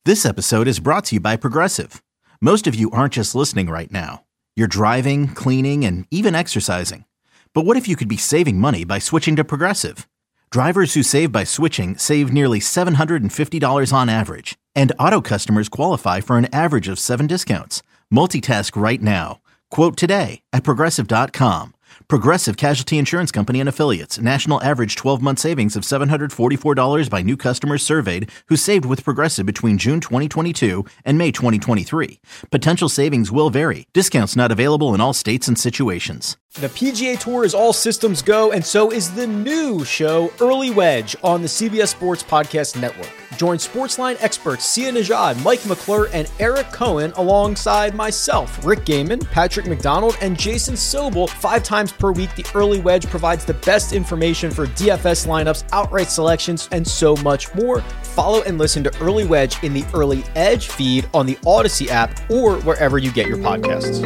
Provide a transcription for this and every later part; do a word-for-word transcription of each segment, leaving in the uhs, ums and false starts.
This episode is brought to you by Progressive. Most of you aren't just listening right now. You're driving, cleaning, and even exercising. But what if you could be saving money by switching to Progressive? Drivers who save by switching save nearly seven hundred fifty dollars on average. And auto customers qualify for an average of seven discounts. Multitask right now. Quote today at Progressive dot com. Progressive Casualty Insurance Company and Affiliates. National average twelve-month savings of seven hundred forty-four dollars by new customers surveyed who saved with Progressive between June twenty twenty-two and May twenty twenty-three. Potential savings will vary. Discounts not available in all states and situations. The P G A Tour is all systems go, and so is the new show, Early Wedge, on the C B S Sports Podcast Network. Join Sportsline experts Sia Nejad, Mike McClure, and Eric Cohen alongside myself, Rick Gaiman, Patrick McDonald, and Jason Sobel. Five times per week, the Early Wedge provides the best information for D F S lineups, outright selections, and so much more. Follow and listen to Early Wedge in the Early Edge feed on the Odyssey app or wherever you get your podcasts.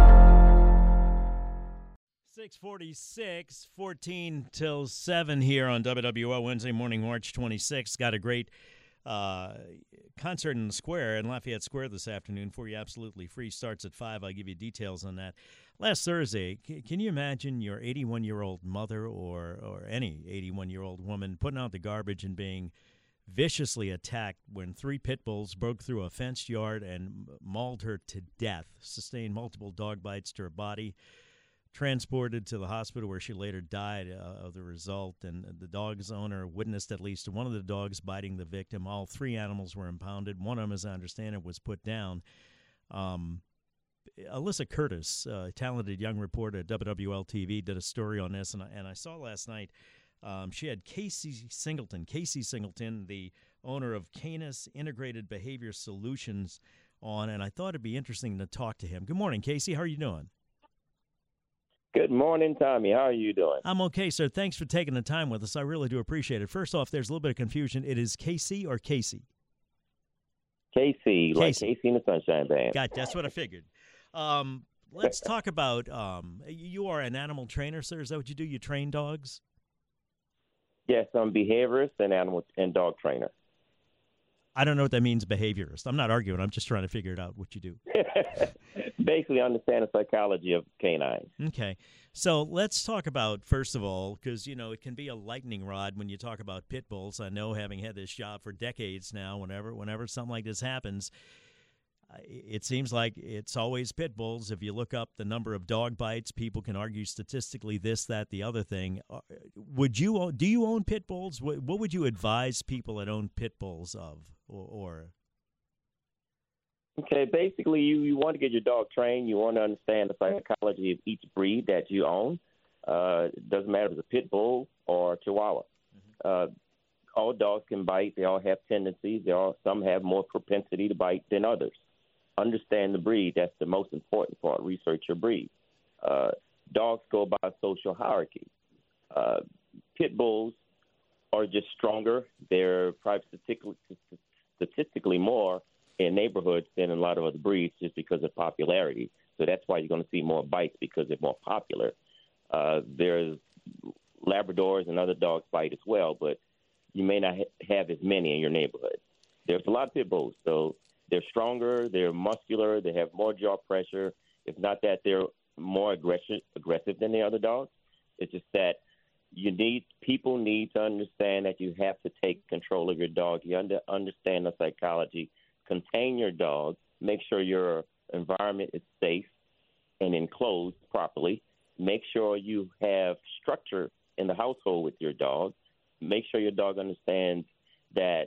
six forty-six, fourteen till seven here on W W O Wednesday morning, March twenty-sixth. Got a great uh, concert in the Square, in Lafayette Square this afternoon for you, absolutely free. Starts at five. I'll give you details on that. Last Thursday, c- can you imagine your eighty-one-year-old mother or, or any eighty-one-year-old woman putting out the garbage and being viciously attacked when three pit bulls broke through a fenced yard and mauled her to death, sustained multiple dog bites to her body, transported to the hospital where she later died uh, of the result, and the dog's owner witnessed at least one of the dogs biting the victim. All three animals were impounded. One of them, as I understand it, was put down. Um, Alyssa Curtis, a talented young reporter at W W L T V, did a story on this, and I, and I saw last night um, she had Casey Singleton, Casey Singleton, the owner of Canis Integrated Behavior Solutions, on, and I thought it'd be interesting to talk to him. Good morning, Casey. How are you doing? Good morning, Tommy. How are you doing? I'm okay, sir. Thanks for taking the time with us. I really do appreciate it. First off, there's a little bit of confusion. It is Casey or Casey? Casey, like Casey. Casey and the Sunshine Band. Got, that's what I figured. Um, let's talk about, um, you are an animal trainer, sir. Is that what you do? You train dogs? Yes, I'm behaviorist and animal and dog trainer. I don't know what that means, behaviorist. I'm not arguing. I'm just trying to figure it out what you do. Basically, understand the psychology of canines. Okay. So let's talk about, first of all, because, you know, it can be a lightning rod when you talk about pit bulls. I know, having had this job for decades now, whenever whenever something like this happens, it seems like it's always pit bulls. If you look up the number of dog bites, people can argue statistically this, that, the other thing. Would you own, do you own pit bulls? What, what would you advise people that own pit bulls of? Or, or Okay, basically, you, you want to get your dog trained. You want to understand the psychology of each breed that you own. Uh, it doesn't matter if it's a pit bull or a Chihuahua. Mm-hmm. Uh, all dogs can bite. They all have tendencies. They all some have more propensity to bite than others. Understand the breed. That's the most important part. Research your breed. Uh, dogs go by social hierarchy. Uh, pit bulls are just stronger. They're probably statistically, statistically more in neighborhoods than a lot of other breeds just because of popularity. So that's why you're going to see more bites, because they're more popular. Uh, there's Labradors and other dogs bite as well, but you may not ha- have as many in your neighborhood. There's a lot of pit bulls, so they're stronger, they're muscular, they have more jaw pressure. It's not that they're more aggressive aggressive than the other dogs. It's just that you need people need to understand that you have to take control of your dog. You under, understand the psychology. Contain your dog. Make sure your environment is safe and enclosed properly. Make sure you have structure in the household with your dog. Make sure your dog understands that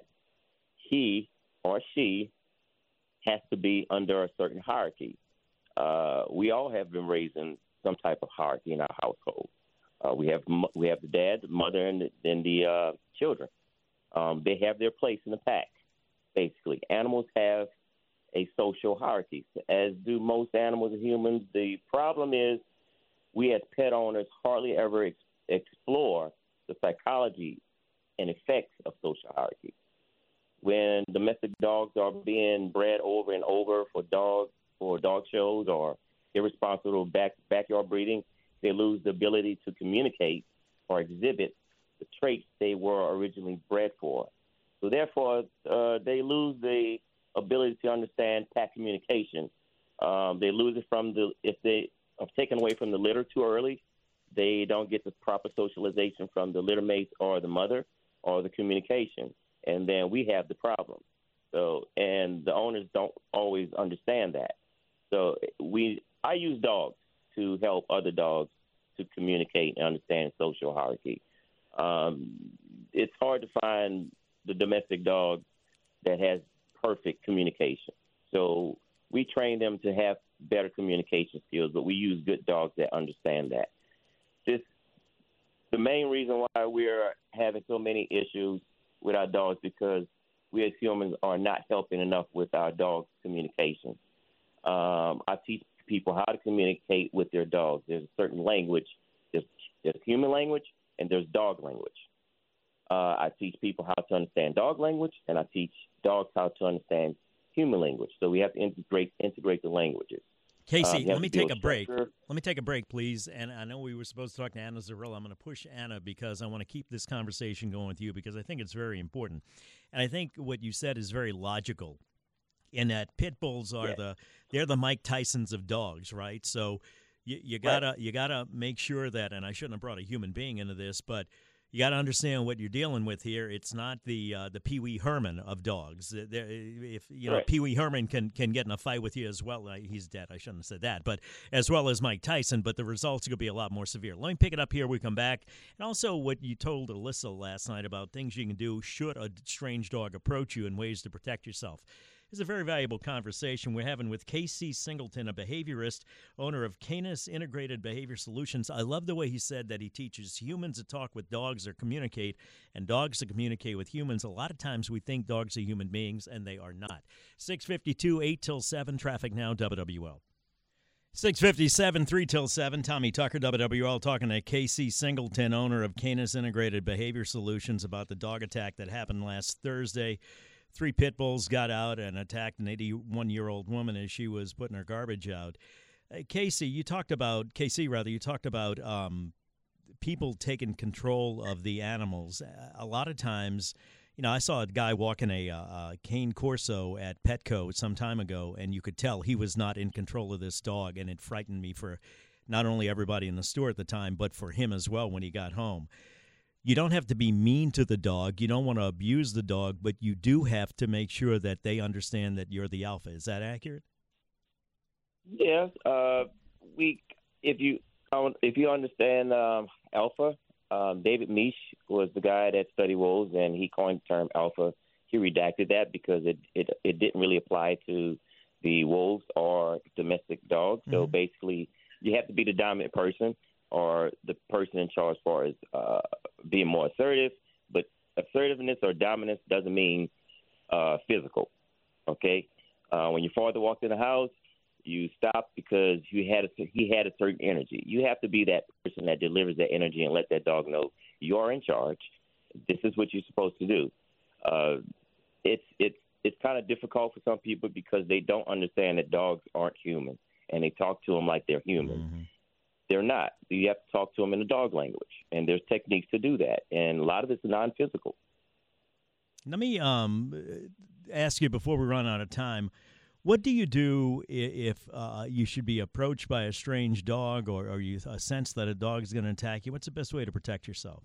he or she has to be under a certain hierarchy. Uh, we all have been raised in some type of hierarchy in our household. Uh, we have we have the dad, the mother, and the, and the uh, children. Um, they have their place in the pack, basically. Animals have a social hierarchy, as do most animals and humans. The problem is we as pet owners hardly ever ex- explore the psychology and effects of social hierarchy. When domestic dogs are being bred over and over for dog for dog shows or irresponsible back, backyard breeding, they lose the ability to communicate or exhibit the traits they were originally bred for. So therefore, uh, they lose the ability to understand pack communication. Um, they lose it from the if they are taken away from the litter too early. They don't get the proper socialization from the litter mates or the mother or the communication, and then we have the problem. So, and the owners don't always understand that. So we, I use dogs to help other dogs to communicate and understand social hierarchy. Um, it's hard to find the domestic dog that has perfect communication. So we train them to have better communication skills, but we use good dogs that understand that. This, the main reason why we're having so many issues with our dogs because we as humans are not helping enough with our dogs' communication. Um, I teach people how to communicate with their dogs. There's a certain language. There's, there's human language and there's dog language. Uh, I teach people how to understand dog language, and I teach dogs how to understand human language. So we have to integrate integrate the languages. Casey, uh, let me take a break. Structure. Let me take a break, please. And I know we were supposed to talk to Anna Zarilla. I'm going to push Anna because I want to keep this conversation going with you because I think it's very important. And I think what you said is very logical in that pit bulls are yeah. the they're the Mike Tysons of dogs, right? So you, you gotta right. you gotta make sure that, and I shouldn't have brought a human being into this, but you got to understand what you're dealing with here. It's not the uh, the Pee Wee Herman of dogs. There, if you know right. Pee Wee Herman can can get in a fight with you as well. Uh, he's dead. I shouldn't have said that, but as well as Mike Tyson. But the results are going to be a lot more severe. Let me pick it up here. We come back, and also what you told Alyssa last night about things you can do should a strange dog approach you and ways to protect yourself. It's a very valuable conversation we're having with Casey Singleton, a behaviorist, owner of Canis Integrated Behavior Solutions. I love the way he said that he teaches humans to talk with dogs or communicate, and dogs to communicate with humans. A lot of times we think dogs are human beings, and they are not. six fifty-two, eight till seven, traffic now, W W L. six fifty-seven, three till seven, Tommy Tucker, W W L, talking to Casey Singleton, owner of Canis Integrated Behavior Solutions, about the dog attack that happened last Thursday. Three pit bulls got out and attacked an eighty-one-year-old woman as she was putting her garbage out. Uh, Casey, you talked about, Casey, rather, you talked about um, people taking control of the animals. A lot of times, you know, I saw a guy walking a, uh, a Cane Corso at Petco some time ago, and you could tell he was not in control of this dog, and it frightened me for not only everybody in the store at the time, but for him as well when he got home. You don't have to be mean to the dog. You don't want to abuse the dog, but you do have to make sure that they understand that you're the alpha. Is that accurate? Yes. Uh, we, if you if you understand um, alpha, um, David Misch was the guy that studied wolves, and he coined the term alpha. He redacted that because it it, it didn't really apply to the wolves or domestic dogs. Mm-hmm. So basically, you have to be the dominant person, or the person in charge as far as uh, being more assertive. But assertiveness or dominance doesn't mean uh, physical, okay? Uh, when your father walked in the house, you stopped because you had a, he had a certain energy. You have to be that person that delivers that energy and let that dog know you're in charge. This is what you're supposed to do. Uh, it's it's it's kind of difficult for some people because they don't understand that dogs aren't human, and they talk to them like they're human. Mm-hmm. They're not. You have to talk to them in the dog language, and there's techniques to do that, and a lot of it's non-physical. Let me um, ask you before we run out of time, what do you do if uh, you should be approached by a strange dog, or, or you uh, sense that a dog is going to attack you? What's the best way to protect yourself?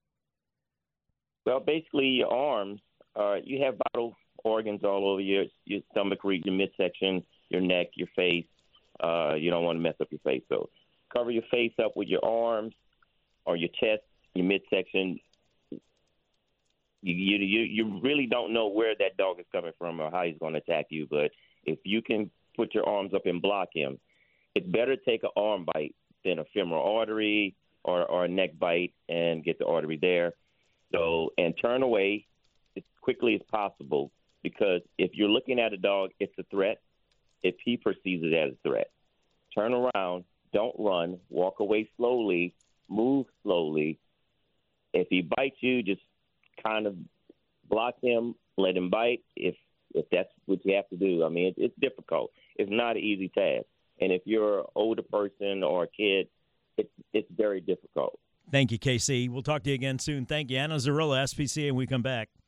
Well, basically, your arms, uh, you have vital organs all over your, your stomach region, your midsection, your neck, your face. Uh, you don't want to mess up your face, so cover your face up with your arms or your chest, your midsection. You, you you you really don't know where that dog is coming from or how he's going to attack you. But if you can put your arms up and block him, it's better to take an arm bite than a femoral artery or, or a neck bite and get the artery there. So, and turn away as quickly as possible, because if you're looking at a dog, it's a threat. If he perceives it as a threat, turn around. Don't run. Walk away slowly. Move slowly. If he bites you, just kind of block him. Let him bite. If if that's what you have to do. I mean, it, it's difficult. It's not an easy task. And if you're an older person or a kid, it's it's very difficult. Thank you, K C. We'll talk to you again soon. Thank you, Anna Zarilla, S P C A, and we come back.